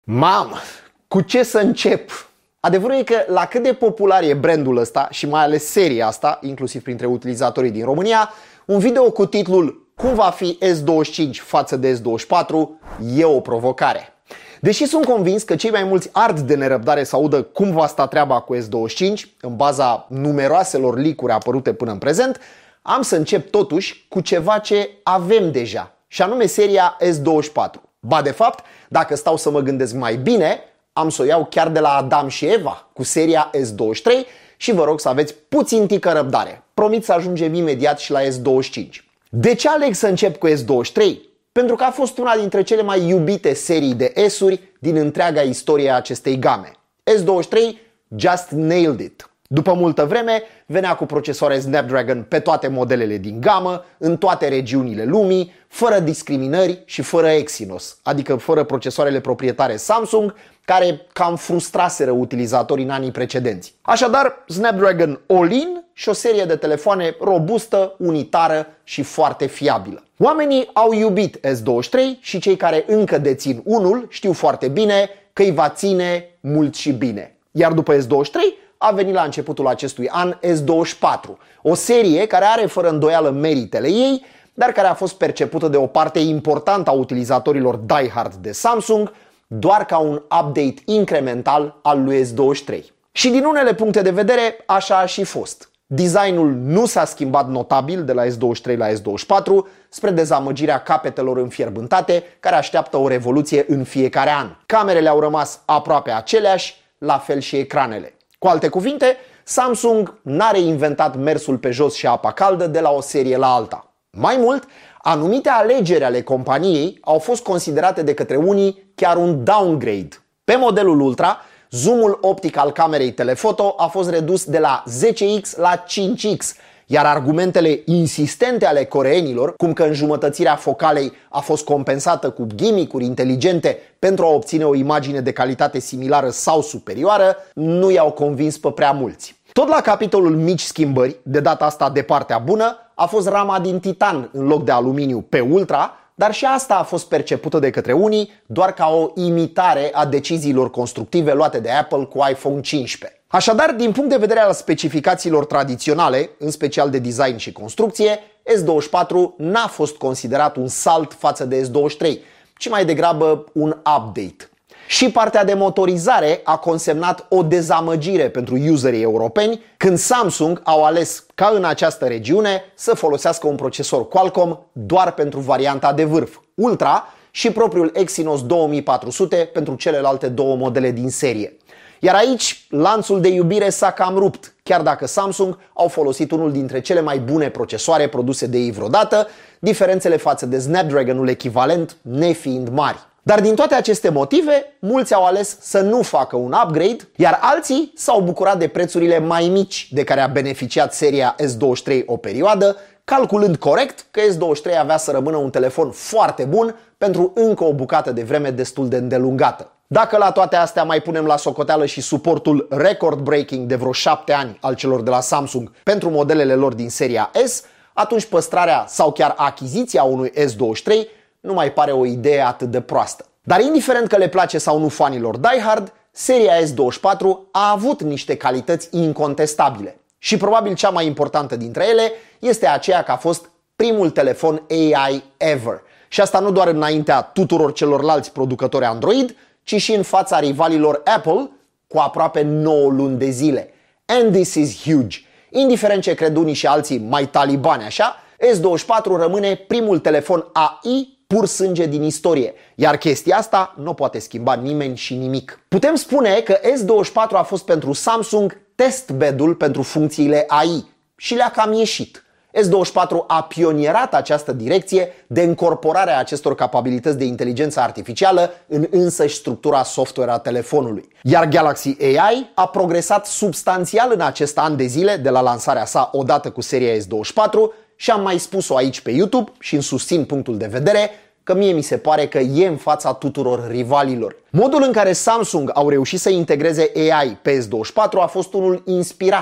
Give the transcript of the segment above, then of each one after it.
Mamă, cu ce să încep? Adevărul e că la cât de popular e brandul ăsta și mai ales seria asta, inclusiv printre utilizatorii din România, un video cu titlul "Cum va fi S25 față de S24" e o provocare. Deși sunt convins că cei mai mulți ard de nerăbdare să audă cum va sta treaba cu S25, în baza numeroaselor leak-uri apărute până în prezent, am să încep totuși cu ceva ce avem deja, și anume seria S24. Ba de fapt, dacă stau să mă gândesc mai bine, am să o iau chiar de la Adam și Eva cu seria S23 și vă rog să aveți puțin tică răbdare. Promit să ajungem imediat și la S25. De ce aleg să încep cu S23? Pentru că a fost una dintre cele mai iubite serii de S-uri din întreaga istorie a acestei game. S23 just nailed it. După multă vreme, venea cu procesoare Snapdragon pe toate modelele din gamă, în toate regiunile lumii, fără discriminări și fără Exynos, adică fără procesoarele proprietare Samsung, care cam frustraseră utilizatorii în anii precedenți. Așadar, Snapdragon All-in și o serie de telefoane robustă, unitară și foarte fiabilă. Oamenii au iubit S23 și cei care încă dețin unul știu foarte bine că îi va ține mult și bine. Iar după S23 a venit la începutul acestui an S24, o serie care are fără îndoială meritele ei, dar care a fost percepută de o parte importantă a utilizatorilor diehard de Samsung doar ca un update incremental al lui S23. Și din unele puncte de vedere, așa a și fost. Designul nu s-a schimbat notabil de la S23 la S24, spre dezamăgirea capetelor înfierbântate care așteaptă o revoluție în fiecare an. Camerele au rămas aproape aceleași, la fel și ecranele. Cu alte cuvinte, Samsung n-a reinventat mersul pe jos și apa caldă de la o serie la alta. Mai mult, anumite alegeri ale companiei au fost considerate de către unii chiar un downgrade. Pe modelul Ultra, zoomul optic al camerei telefoto a fost redus de la 10x la 5x, iar argumentele insistente ale coreenilor, cum că înjumătățirea focalei a fost compensată cu gimmick-uri inteligente pentru a obține o imagine de calitate similară sau superioară, nu i-au convins pe prea mulți. Tot la capitolul mici schimbări, de data asta de partea bună, a fost rama din titan în loc de aluminiu pe Ultra, dar și asta a fost percepută de către unii doar ca o imitare a deciziilor constructive luate de Apple cu iPhone 15. Așadar, din punct de vedere al specificațiilor tradiționale, în special de design și construcție, S24 n-a fost considerat un salt față de S23, ci mai degrabă un update. Și partea de motorizare a consemnat o dezamăgire pentru userii europeni când Samsung au ales, ca în această regiune, să folosească un procesor Qualcomm doar pentru varianta de vârf, Ultra, și propriul Exynos 2400 pentru celelalte două modele din serie. Iar aici, lanțul de iubire s-a cam rupt, chiar dacă Samsung au folosit unul dintre cele mai bune procesoare produse de ei vreodată, diferențele față de Snapdragon-ul echivalent nefiind mari. Dar din toate aceste motive, mulți au ales să nu facă un upgrade, iar alții s-au bucurat de prețurile mai mici de care a beneficiat seria S23 o perioadă, calculând corect că S23 avea să rămână un telefon foarte bun pentru încă o bucată de vreme destul de îndelungată. Dacă la toate astea mai punem la socoteală și suportul record-breaking de vreo 7 ani al celor de la Samsung pentru modelele lor din seria S, atunci păstrarea sau chiar achiziția unui S23 nu mai pare o idee atât de proastă. Dar indiferent că le place sau nu fanilor diehard, seria S24 a avut niște calități incontestabile. Și probabil cea mai importantă dintre ele este aceea că a fost primul telefon AI ever. Și asta nu doar înaintea tuturor celorlalți producători Android, ci și în fața rivalilor Apple cu aproape 9 luni de zile. And this is huge. Indiferent ce cred unii și alții mai talibani așa, S24 rămâne primul telefon AI pur sânge din istorie, iar chestia asta nu poate schimba nimeni și nimic. Putem spune că S24 a fost pentru Samsung testbed-ul pentru funcțiile AI și le-a cam ieșit. S24 a pionierat această direcție de încorporare a acestor capabilități de inteligență artificială în însăși structura software a telefonului. Iar Galaxy AI a progresat substanțial în acest an de zile de la lansarea sa odată cu seria S24 și am mai spus-o aici pe YouTube și îmi susțin punctul de vedere că mie mi se pare că e în fața tuturor rivalilor. Modul în care Samsung au reușit să integreze AI pe S24 a fost unul inspirat,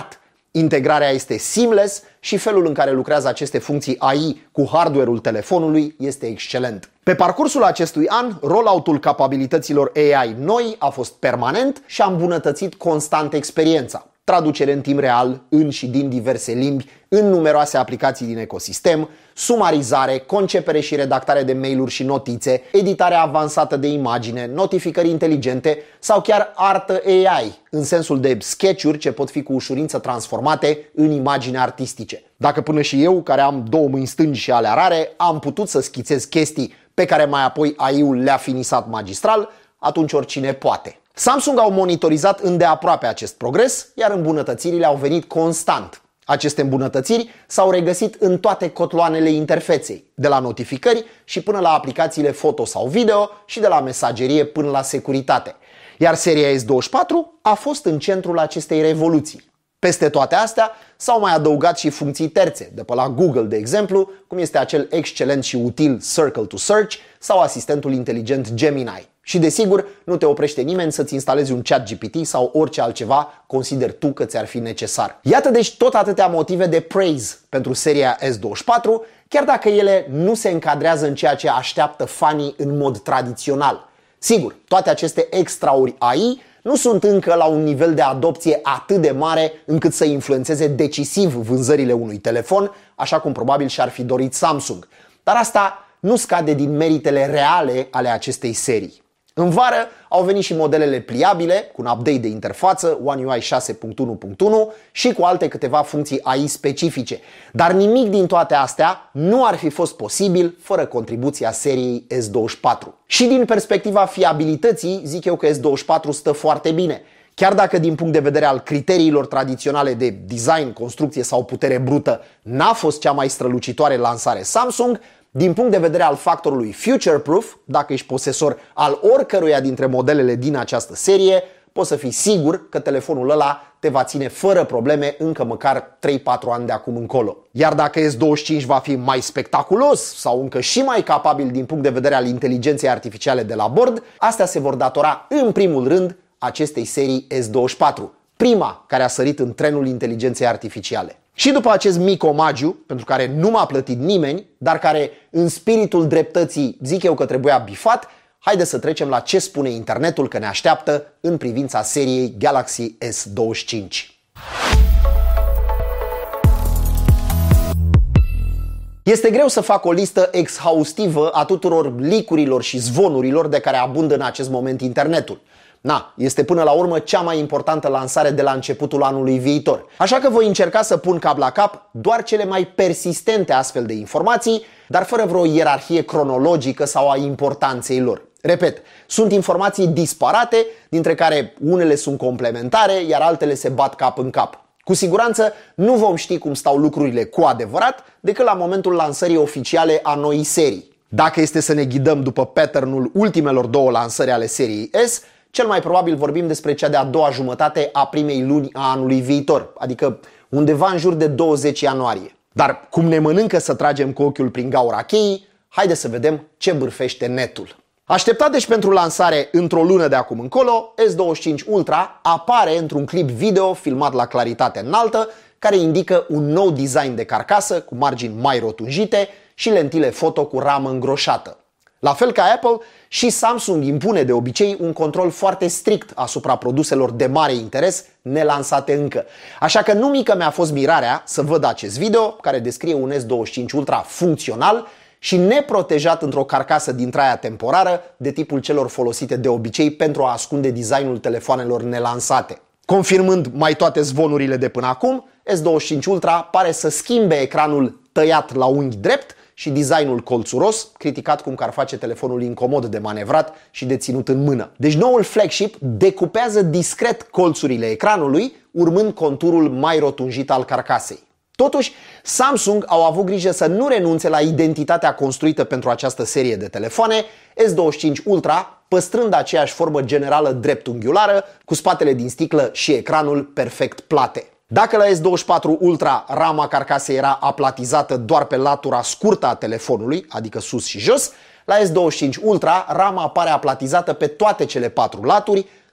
Integrarea este seamless și felul în care lucrează aceste funcții AI cu hardware-ul telefonului este excelent. Pe parcursul acestui an, rollout-ul capabilităților AI noi a fost permanent și a îmbunătățit constant experiența. Traducere în timp real, în și din diverse limbi, în numeroase aplicații din ecosistem, sumarizare, concepere și redactare de mail-uri și notițe, editare avansată de imagine, notificări inteligente sau chiar artă AI, în sensul de sketch-uri ce pot fi cu ușurință transformate în imagini artistice. Dacă până și eu, care am două mâini stângi și alea rare, am putut să schițez chestii pe care mai apoi AI-ul le-a finisat magistral, atunci oricine poate. Samsung au monitorizat îndeaproape acest progres, iar îmbunătățirile au venit constant. Aceste îmbunătățiri s-au regăsit în toate cotloanele interfeței, de la notificări și până la aplicațiile foto sau video și de la mesagerie până la securitate. Iar seria S24 a fost în centrul acestei revoluții. Peste toate astea s-au mai adăugat și funcții terțe, de pe la Google, de exemplu, cum este acel excelent și util Circle to Search sau asistentul inteligent Gemini. Și desigur, nu te oprește nimeni să-ți instalezi un ChatGPT sau orice altceva consideri tu că ți-ar fi necesar. Iată deci tot atâtea motive de praise pentru seria S24, chiar dacă ele nu se încadrează în ceea ce așteaptă fanii în mod tradițional. Sigur, toate aceste extrauri AI nu sunt încă la un nivel de adopție atât de mare încât să influențeze decisiv vânzările unui telefon, așa cum probabil și-ar fi dorit Samsung. Dar asta nu scade din meritele reale ale acestei serii. În vară au venit și modelele pliabile, cu un update de interfață, One UI 6.1.1 și cu alte câteva funcții AI specifice. Dar nimic din toate astea nu ar fi fost posibil fără contribuția seriei S24. Și din perspectiva fiabilității, zic eu că S24 stă foarte bine. Chiar dacă din punct de vedere al criteriilor tradiționale de design, construcție sau putere brută n-a fost cea mai strălucitoare lansare Samsung, din punct de vedere al factorului future-proof, dacă ești posesor al oricăruia dintre modelele din această serie, poți să fii sigur că telefonul ăla te va ține fără probleme încă măcar 3-4 ani de acum încolo. Iar dacă S25 va fi mai spectaculos sau încă și mai capabil din punct de vedere al inteligenței artificiale de la bord, astea se vor datora în primul rând acestei serii S24, prima care a sărit în trenul inteligenței artificiale. Și după acest mic omagiu, pentru care nu m-a plătit nimeni, dar care în spiritul dreptății zic eu că trebuia bifat, haide să trecem la ce spune internetul că ne așteaptă în privința seriei Galaxy S25. Este greu să fac o listă exhaustivă a tuturor leak-urilor și zvonurilor de care abundă în acest moment internetul. Este până la urmă cea mai importantă lansare de la începutul anului viitor. Așa că voi încerca să pun cap la cap doar cele mai persistente astfel de informații, dar fără vreo ierarhie cronologică sau a importanței lor. Repet, sunt informații disparate, dintre care unele sunt complementare, iar altele se bat cap în cap. Cu siguranță nu vom ști cum stau lucrurile cu adevărat decât la momentul lansării oficiale a noii serii. Dacă este să ne ghidăm după pattern-ul ultimelor două lansări ale seriei S, cel mai probabil vorbim despre cea de-a doua jumătate a primei luni a anului viitor, adică undeva în jur de 20 ianuarie. Dar cum ne mănâncă să tragem cu ochiul prin gaura cheii, haide să vedem ce bârfește netul. Așteptat deci pentru lansare într-o lună de acum încolo, S25 Ultra apare într-un clip video filmat la claritate înaltă, care indică un nou design de carcasă cu margini mai rotunjite și lentile foto cu ramă îngroșată. La fel ca Apple, și Samsung impune de obicei un control foarte strict asupra produselor de mare interes nelansate încă. Așa că nu mică mi-a fost mirarea să văd acest video care descrie un S25 Ultra funcțional și neprotejat într-o carcasă dintre aia temporară de tipul celor folosite de obicei pentru a ascunde designul telefoanelor nelansate. Confirmând mai toate zvonurile de până acum, S25 Ultra pare să schimbe ecranul tăiat la unghi drept și designul colțuros, criticat cum că ar face telefonul incomod de manevrat și de ținut în mână. Deci noul flagship decupează discret colțurile ecranului, urmând conturul mai rotunjit al carcasei. Totuși, Samsung au avut grijă să nu renunțe la identitatea construită pentru această serie de telefoane, S25 Ultra păstrând aceeași formă generală dreptunghiulară, cu spatele din sticlă și ecranul perfect plate. Dacă la S24 Ultra rama carcasei era aplatizată doar pe latura scurtă a telefonului, adică sus și jos, la S25 Ultra rama apare aplatizată pe toate cele 4 laturi,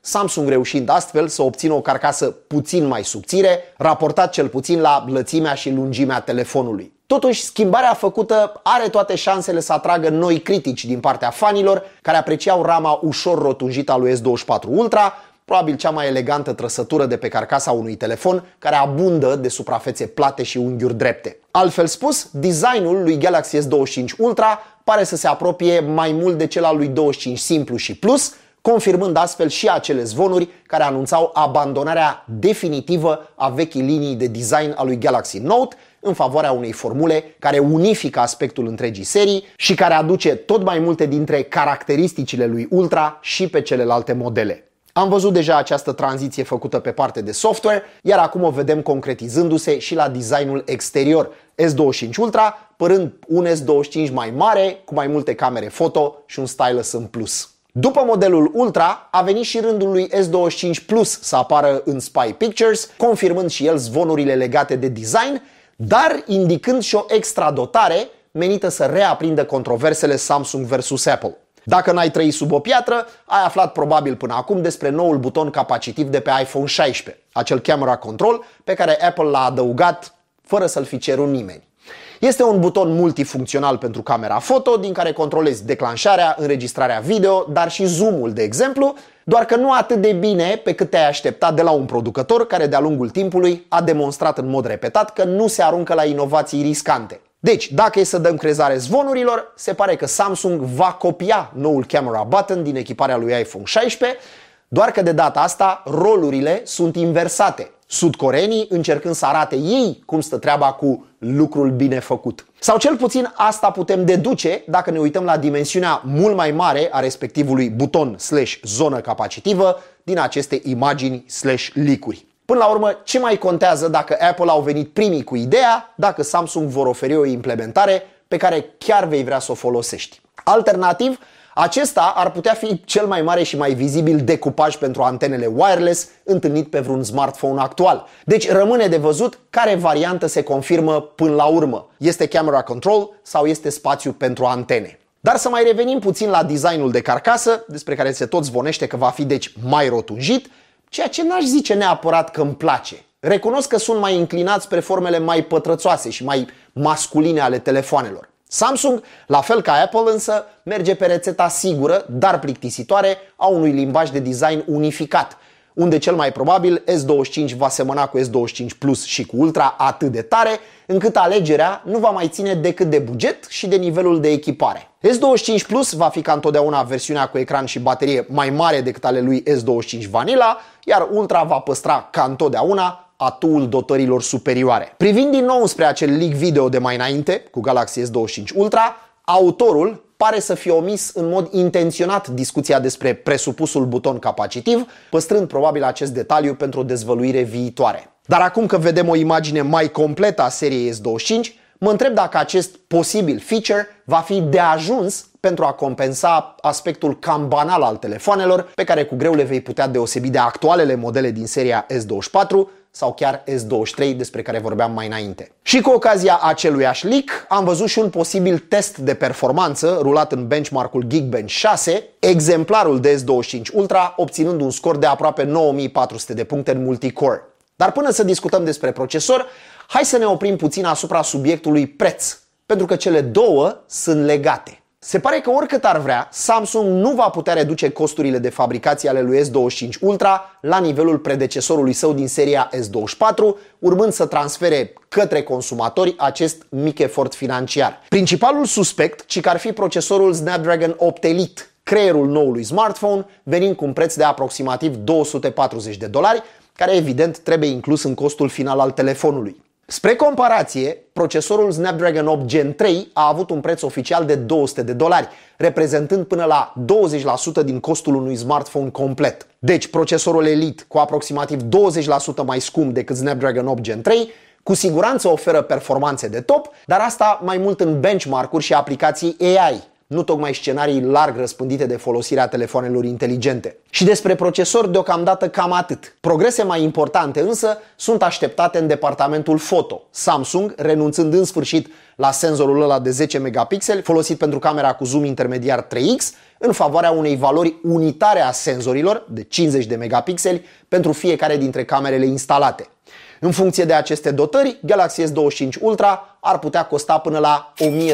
Samsung reușind astfel să obțină o carcasă puțin mai subțire, raportat cel puțin la lățimea și lungimea telefonului. Totuși, schimbarea făcută are toate șansele să atragă noi critici din partea fanilor care apreciau rama ușor rotunjită a lui S24 Ultra, probabil cea mai elegantă trăsătură de pe carcasa unui telefon care abundă de suprafețe plate și unghiuri drepte. Altfel spus, designul lui Galaxy S25 Ultra pare să se apropie mai mult de cel al lui 25 Simplu și Plus, confirmând astfel și acele zvonuri care anunțau abandonarea definitivă a vechii linii de design a lui Galaxy Note în favoarea unei formule care unifică aspectul întregii serii și care aduce tot mai multe dintre caracteristicile lui Ultra și pe celelalte modele. Am văzut deja această tranziție făcută pe parte de software, iar acum o vedem concretizându-se și la designul exterior. S25 Ultra părând un S25 mai mare, cu mai multe camere foto și un stylus în plus. După modelul Ultra, a venit și rândul lui S25 Plus să apară în Spy Pictures, confirmând și el zvonurile legate de design, dar indicând și o extra dotare menită să reaprindă controversele Samsung vs Apple. Dacă n-ai trăit sub o piatră, ai aflat probabil până acum despre noul buton capacitiv de pe iPhone 16, acel Camera Control pe care Apple l-a adăugat fără să-l fi cerut nimeni. Este un buton multifuncțional pentru camera foto, din care controlezi declanșarea, înregistrarea video, dar și zoom-ul, de exemplu, doar că nu atât de bine pe cât te-ai aștepta de la un producător care de-a lungul timpului a demonstrat în mod repetat că nu se aruncă la inovații riscante. Deci, dacă e să dăm crezare zvonurilor, se pare că Samsung va copia noul camera button din echiparea lui iPhone 16, doar că de data asta rolurile sunt inversate. Sudcoreenii încercând să arate ei cum stă treaba cu lucrul bine făcut. Sau cel puțin asta putem deduce dacă ne uităm la dimensiunea mult mai mare a respectivului buton/zonă capacitivă din aceste imagini/leak-uri. Până la urmă, ce mai contează dacă Apple au venit primii cu ideea, dacă Samsung vor oferi o implementare pe care chiar vei vrea să o folosești. Alternativ, acesta ar putea fi cel mai mare și mai vizibil decupaj pentru antenele wireless întâlnit pe vreun smartphone actual. Deci rămâne de văzut care variantă se confirmă până la urmă. Este camera control sau este spațiu pentru antene. Dar să mai revenim puțin la designul de carcasă, despre care se tot zvonește că va fi deci mai rotunjit, ceea ce n-aș zice neapărat că îmi place. Recunosc că sunt mai inclinat spre formele mai pătrățoase și mai masculine ale telefoanelor. Samsung, la fel ca Apple însă, merge pe rețeta sigură, dar plictisitoare, a unui limbaj de design unificat, unde cel mai probabil S25 va semăna cu S25 Plus și cu Ultra atât de tare, încât alegerea nu va mai ține decât de buget și de nivelul de echipare. S25 Plus va fi ca întotdeauna versiunea cu ecran și baterie mai mare decât ale lui S25 Vanilla, iar Ultra va păstra ca întotdeauna atuul dotărilor superioare. Privind din nou spre acel leak video de mai înainte cu Galaxy S25 Ultra, autorul pare să fi omis în mod intenționat discuția despre presupusul buton capacitiv, păstrând probabil acest detaliu pentru o dezvăluire viitoare. Dar acum că vedem o imagine mai completă a seriei S25, mă întreb dacă acest posibil feature va fi de ajuns pentru a compensa aspectul cam banal al telefoanelor, pe care cu greu le vei putea deosebi de actualele modele din seria S24 sau chiar S23 despre care vorbeam mai înainte. Și cu ocazia aceluiași leak am văzut și un posibil test de performanță rulat în benchmark-ul Geekbench 6, exemplarul de S25 Ultra obținând un scor de aproape 9400 de puncte în multicore. Dar până să discutăm despre procesor, hai să ne oprim puțin asupra subiectului preț, pentru că cele două sunt legate. Se pare că oricât ar vrea, Samsung nu va putea reduce costurile de fabricație ale lui S25 Ultra la nivelul predecesorului său din seria S24, urmând să transfere către consumatori acest mic efort financiar. Principalul suspect, ci că ar fi procesorul Snapdragon 8 Elite, creierul noului smartphone, venind cu un preț de aproximativ $240, care evident trebuie inclus în costul final al telefonului. Spre comparație, procesorul Snapdragon 8 Gen 3 a avut un preț oficial de $200, reprezentând până la 20% din costul unui smartphone complet. Deci, procesorul Elite, cu aproximativ 20% mai scump decât Snapdragon 8 Gen 3, cu siguranță oferă performanțe de top, dar asta mai mult în benchmark-uri și aplicații AI. nu tocmai scenarii larg răspândite de folosirea telefonelor inteligente. Și despre procesori deocamdată cam atât. Progrese mai importante însă sunt așteptate în departamentul foto, Samsung renunțând în sfârșit la senzorul ăla de 10 megapixeli folosit pentru camera cu zoom intermediar 3x în favoarea unei valori unitare a senzorilor de 50 de megapixeli pentru fiecare dintre camerele instalate. În funcție de aceste dotări, Galaxy S25 Ultra ar putea costa până la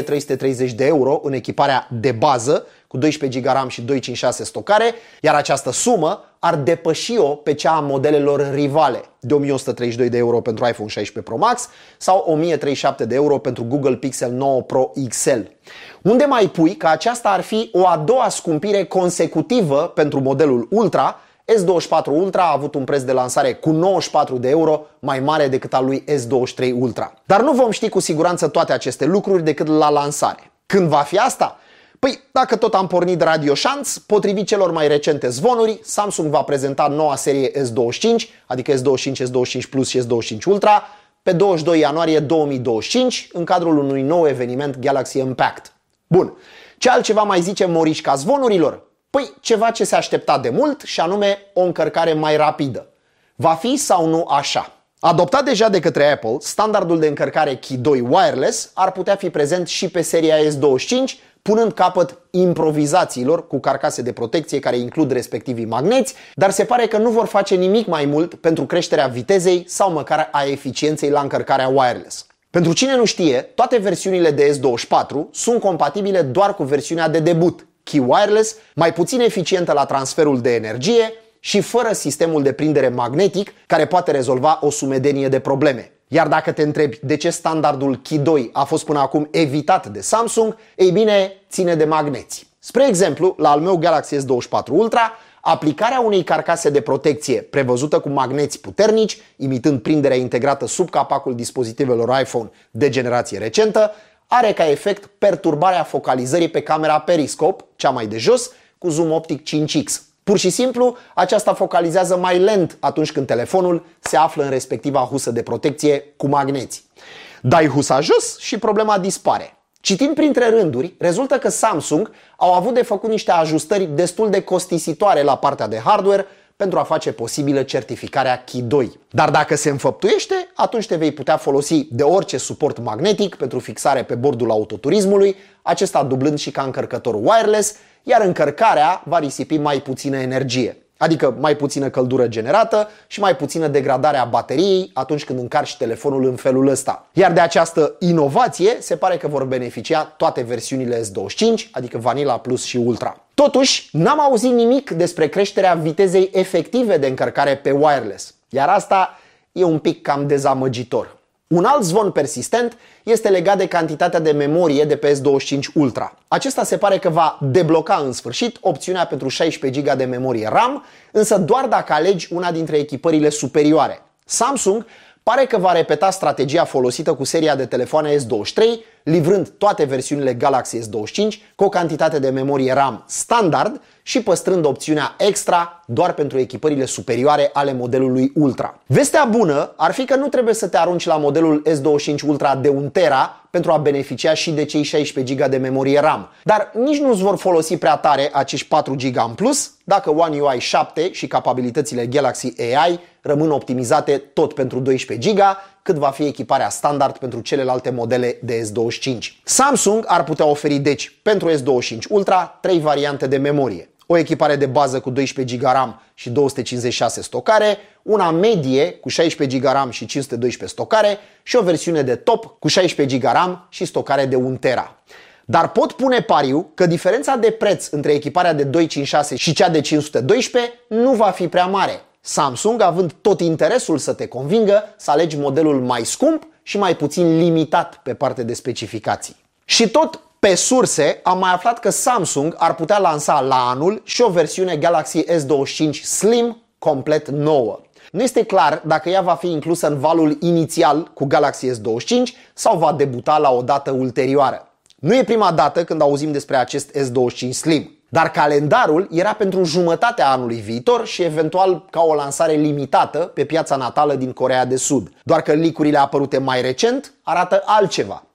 1330 de euro în echiparea de bază cu 12 GB RAM și 256 stocare, iar această sumă ar depăși-o pe cea a modelelor rivale de 1132 de euro pentru iPhone 16 Pro Max sau 1037 de euro pentru Google Pixel 9 Pro XL. Unde mai pui că aceasta ar fi o a doua scumpire consecutivă pentru modelul Ultra. S24 Ultra a avut un preț de lansare cu 94 de euro mai mare decât al lui S23 Ultra. Dar nu vom ști cu siguranță toate aceste lucruri decât la lansare. Când va fi asta? Păi, dacă tot am pornit Radio Șanț, potrivit celor mai recente zvonuri, Samsung va prezenta noua serie S25, adică S25, S25 Plus și S25 Ultra, pe 22 ianuarie 2025, în cadrul unui nou eveniment Galaxy Impact. Bun, ce altceva mai zice Morișca zvonurilor? Păi ceva ce se aștepta de mult și anume o încărcare mai rapidă. Va fi sau nu așa? Adoptat deja de către Apple, standardul de încărcare Qi 2 wireless ar putea fi prezent și pe seria S25, punând capăt improvizațiilor cu carcase de protecție care includ respectivii magneți, dar se pare că nu vor face nimic mai mult pentru creșterea vitezei sau măcar a eficienței la încărcarea wireless. Pentru cine nu știe, toate versiunile de S24 sunt compatibile doar cu versiunea de debut, Qi wireless, mai puțin eficientă la transferul de energie și fără sistemul de prindere magnetic care poate rezolva o sumedenie de probleme. Iar dacă te întrebi de ce standardul Qi 2 a fost până acum evitat de Samsung, ei bine, ține de magneți. Spre exemplu, la al meu Galaxy S24 Ultra, aplicarea unei carcase de protecție prevăzută cu magneți puternici, imitând prinderea integrată sub capacul dispozitivelor iPhone de generație recentă, are ca efect perturbarea focalizării pe camera periscope, cea mai de jos, cu zoom optic 5x. Pur și simplu, aceasta focalizează mai lent atunci când telefonul se află în respectiva husă de protecție cu magneți. Dai husa jos și problema dispare. Citind printre rânduri, rezultă că Samsung au avut de făcut niște ajustări destul de costisitoare la partea de hardware pentru a face posibilă certificarea Qi 2. Dar dacă se înfăptuiește, atunci te vei putea folosi de orice suport magnetic pentru fixare pe bordul autoturismului, acesta dublând și ca încărcător wireless, iar încărcarea va risipi mai puțină energie, adică mai puțină căldură generată și mai puțină degradare a bateriei atunci când încarci telefonul în felul ăsta. Iar de această inovație se pare că vor beneficia toate versiunile S25, adică Vanilla Plus și Ultra. Totuși, n-am auzit nimic despre creșterea vitezei efective de încărcare pe wireless, iar asta e un pic cam dezamăgitor. Un alt zvon persistent este legat de cantitatea de memorie de pe S25 Ultra. Acesta se pare că va debloca în sfârșit opțiunea pentru 16 GB de memorie RAM, însă doar dacă alegi una dintre echipările superioare. Samsung pare că va repeta strategia folosită cu seria de telefoane S23, livrând toate versiunile Galaxy S25 cu o cantitate de memorie RAM standard și păstrând opțiunea extra doar pentru echipările superioare ale modelului Ultra. Vestea bună ar fi că nu trebuie să te arunci la modelul S25 Ultra de 1 tera pentru a beneficia și de cei 16 GB de memorie RAM, dar nici nu îți vor folosi prea tare acești 4 GB în plus dacă One UI 7 și capabilitățile Galaxy AI rămân optimizate tot pentru 12 GB, cât va fi echiparea standard pentru celelalte modele de S25. Samsung ar putea oferi deci pentru S25 Ultra 3 variante de memorie. O echipare de bază cu 12 GB RAM și 256 stocare, una medie cu 16 GB RAM și 512 stocare și o versiune de top cu 16 GB RAM și stocare de 1 tera. Dar pot pune pariu că diferența de preț între echiparea de 256 și cea de 512 nu va fi prea mare, Samsung având tot interesul să te convingă să alegi modelul mai scump și mai puțin limitat pe partea de specificații. Și tot pe surse am mai aflat că Samsung ar putea lansa la anul și o versiune Galaxy S25 Slim complet nouă. Nu este clar dacă ea va fi inclusă în valul inițial cu Galaxy S25 sau va debuta la o dată ulterioară. Nu e prima dată când auzim despre acest S25 Slim, dar calendarul era pentru jumătatea anului viitor și eventual ca o lansare limitată pe piața natală din Coreea de Sud. Doar că leak-urile apărute mai recent arată altceva.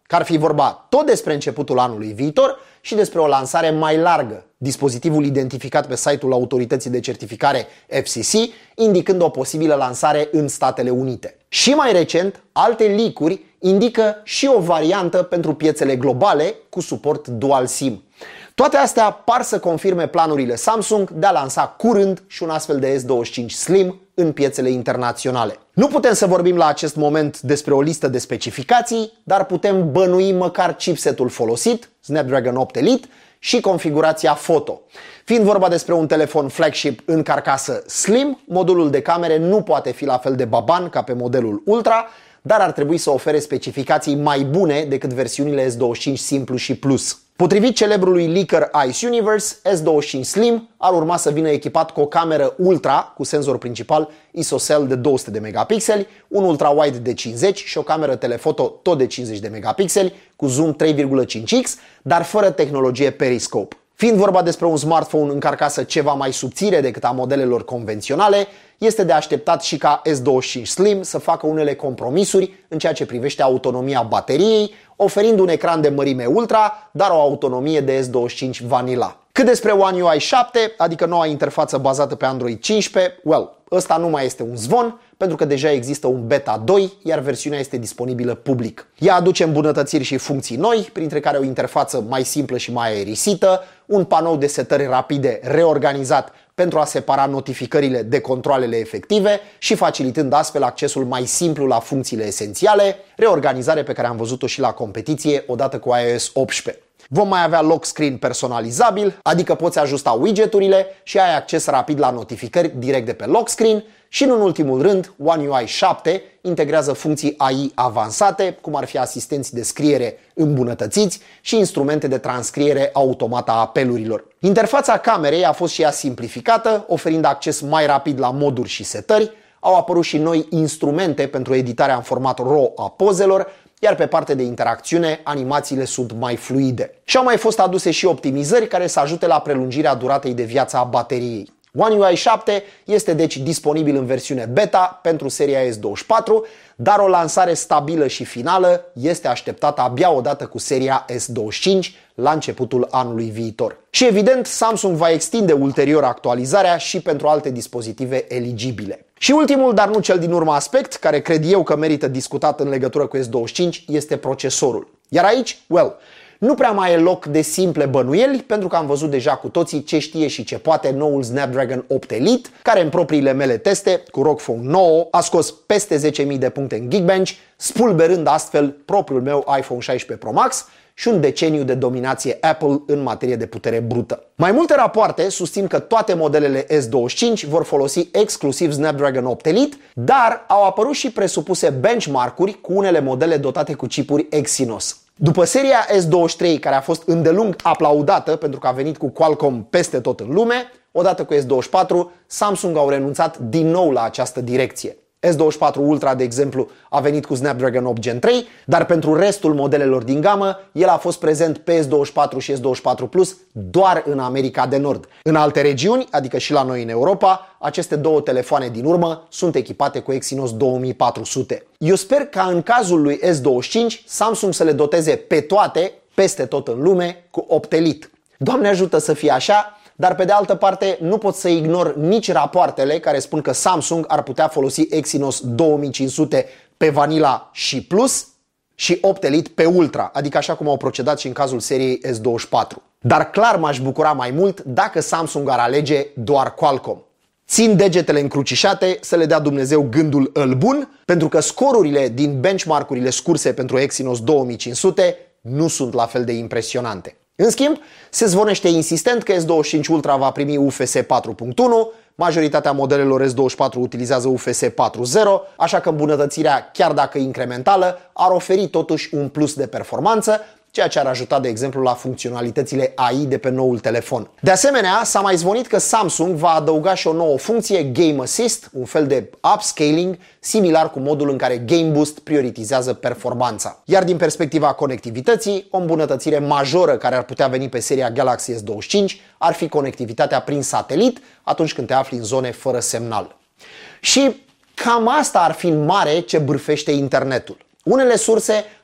că ar fi vorba tot despre începutul anului viitor și despre o lansare mai largă, dispozitivul identificat pe site-ul autorității de certificare FCC, indicând o posibilă lansare în Statele Unite. Și mai recent, alte leak-uri indică și o variantă pentru piețele globale cu suport dual SIM. Toate astea par să confirme planurile Samsung de a lansa curând și un astfel de S25 Slim în piețele internaționale. Nu putem să vorbim la acest moment despre o listă de specificații, dar putem bănui măcar chipsetul folosit, Snapdragon 8 Elite, și configurația foto. Fiind vorba despre un telefon flagship în carcasă slim, modulul de camere nu poate fi la fel de baban ca pe modelul Ultra, dar ar trebui să ofere specificații mai bune decât versiunile S25 Simplu și Plus. Potrivit celebrului leaker Ice Universe, S25 Slim ar urma să vină echipat cu o cameră ultra cu senzor principal ISOCELL de 200 de megapixeli, un ultra-wide de 50 și o cameră telefoto tot de 50 de megapixeli cu zoom 3,5x, dar fără tehnologie periscope. Fiind vorba despre un smartphone în carcasă ceva mai subțire decât a modelelor convenționale, este de așteptat și ca S25 Slim să facă unele compromisuri în ceea ce privește autonomia bateriei, oferind un ecran de mărime ultra, dar o autonomie de S25 Vanilla. Cât despre One UI 7, adică noua interfață bazată pe Android 15, ăsta nu mai este un zvon, pentru că deja există un Beta 2, iar versiunea este disponibilă public. Ea aduce îmbunătățiri și funcții noi, printre care o interfață mai simplă și mai aerisită, un panou de setări rapide reorganizat pentru a separa notificările de controalele efective și facilitând astfel accesul mai simplu la funcțiile esențiale, reorganizare pe care am văzut-o și la competiție odată cu iOS 18. Vom mai avea lock screen personalizabil, adică poți ajusta widgeturile și ai acces rapid la notificări direct de pe lock screen și, în ultimul rând, One UI 7 integrează funcții AI avansate, cum ar fi asistenți de scriere îmbunătățiți și instrumente de transcriere automată a apelurilor. Interfața camerei a fost și ea simplificată, oferind acces mai rapid la moduri și setări. Au apărut și noi instrumente pentru editarea în format RAW a pozelor, iar pe partea de interacțiune, animațiile sunt mai fluide. Și au mai fost aduse și optimizări care să ajute la prelungirea duratei de viață a bateriei. One UI 7 este deci disponibil în versiune beta pentru seria S24, dar o lansare stabilă și finală este așteptată abia odată cu seria S25 la începutul anului viitor. Și evident, Samsung va extinde ulterior actualizarea și pentru alte dispozitive eligibile. Și ultimul, dar nu cel din urmă aspect, care cred eu că merită discutat în legătură cu S25, este procesorul. Iar aici, nu prea mai e loc de simple bănuieli, pentru că am văzut deja cu toții ce știe și ce poate noul Snapdragon 8 Elite, care în propriile mele teste cu ROG Phone 9 a scos peste 10.000 de puncte în Geekbench, spulberând astfel propriul meu iPhone 16 Pro Max și un deceniu de dominație Apple în materie de putere brută. Mai multe rapoarte susțin că toate modelele S25 vor folosi exclusiv Snapdragon 8 Elite, dar au apărut și presupuse benchmark-uri cu unele modele dotate cu chipuri Exynos. După seria S23, care a fost îndelung aplaudată pentru că a venit cu Qualcomm peste tot în lume, odată cu S24, Samsung au renunțat din nou la această direcție. S24 Ultra, de exemplu, a venit cu Snapdragon 8 Gen 3, dar pentru restul modelelor din gamă, el a fost prezent pe S24 și S24 Plus doar în America de Nord. În alte regiuni, adică și la noi în Europa, aceste două telefoane din urmă sunt echipate cu Exynos 2400. Eu sper ca în cazul lui S25, Samsung să le doteze pe toate, peste tot în lume, cu 8 Elite. Doamne ajută să fie așa, dar pe de altă parte nu pot să ignor nici rapoartele care spun că Samsung ar putea folosi Exynos 2500 pe Vanilla și Plus și 8 Elite pe Ultra, adică așa cum au procedat și în cazul seriei S24. Dar clar m-aș bucura mai mult dacă Samsung ar alege doar Qualcomm. Țin degetele încrucișate să le dea Dumnezeu gândul îl bun, pentru că scorurile din benchmark-urile scurse pentru Exynos 2500 nu sunt la fel de impresionante. În schimb, se zvonește insistent că S25 Ultra va primi UFS 4.1, majoritatea modelelor S24 utilizează UFS 4.0, așa că îmbunătățirea, chiar dacă incrementală, ar oferi totuși un plus de performanță, ceea ce ar ajuta, de exemplu, la funcționalitățile AI de pe noul telefon. De asemenea, s-a mai zvonit că Samsung va adăuga și o nouă funcție, Game Assist, un fel de upscaling, similar cu modul în care Game Boost prioritizează performanța. Iar din perspectiva conectivității, o îmbunătățire majoră care ar putea veni pe seria Galaxy S25 ar fi conectivitatea prin satelit atunci când te afli în zone fără semnal. Și cam asta ar fi în mare ce bârfește internetul. Unele surse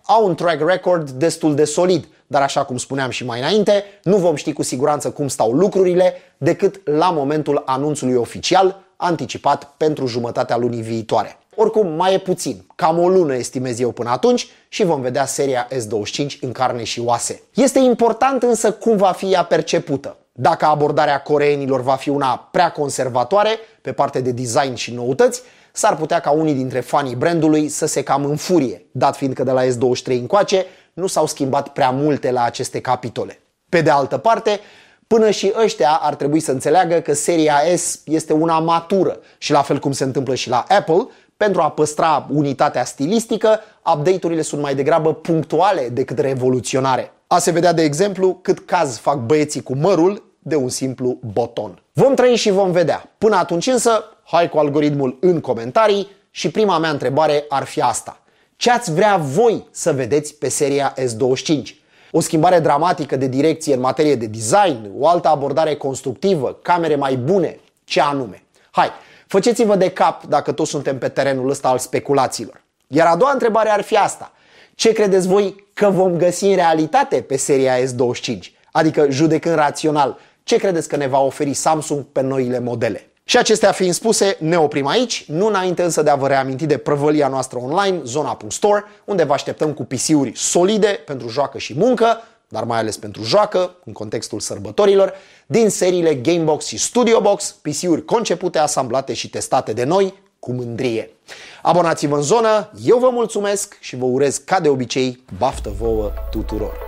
au un track record destul de solid, dar așa cum spuneam și mai înainte, nu vom ști cu siguranță cum stau lucrurile decât la momentul anunțului oficial, anticipat pentru jumătatea lunii viitoare. Oricum, mai e puțin, cam o lună estimez eu până atunci și vom vedea seria S25 în carne și oase. Este important însă cum va fi ea percepută. Dacă abordarea coreenilor va fi una prea conservatoare pe parte de design și noutăți, s-ar putea ca unii dintre fanii brandului să se cam înfurie, dat fiind că de la S23 încoace nu s-au schimbat prea multe la aceste capitole. Pe de altă parte, până și ăștia ar trebui să înțeleagă că seria S este una matură și la fel cum se întâmplă și la Apple, pentru a păstra unitatea stilistică, update-urile sunt mai degrabă punctuale decât revoluționare. A se vedea, de exemplu, cât caz fac băieții cu mărul de un simplu boton. Vom trăi și vom vedea. Până atunci însă, hai cu algoritmul în comentarii și prima mea întrebare ar fi asta. Ce ați vrea voi să vedeți pe seria S25? O schimbare dramatică de direcție în materie de design, o altă abordare constructivă, camere mai bune, ce anume? Hai, faceți-vă de cap dacă toți suntem pe terenul ăsta al speculațiilor. Iar a doua întrebare ar fi asta. Ce credeți voi că vom găsi în realitate pe seria S25? Adică, judecând rațional, ce credeți că ne va oferi Samsung pe noile modele? Și acestea fiind spuse, ne oprim aici, nu înainte însă de a vă reaminti de prăvălia noastră online, Zona.store, unde vă așteptăm cu PC-uri solide pentru joacă și muncă, dar mai ales pentru joacă, în contextul sărbătorilor, din seriile Gamebox și StudioBox, PC-uri concepute, asamblate și testate de noi cu mândrie. Abonați-vă în zonă, eu vă mulțumesc și vă urez ca de obicei baftă vouă tuturor!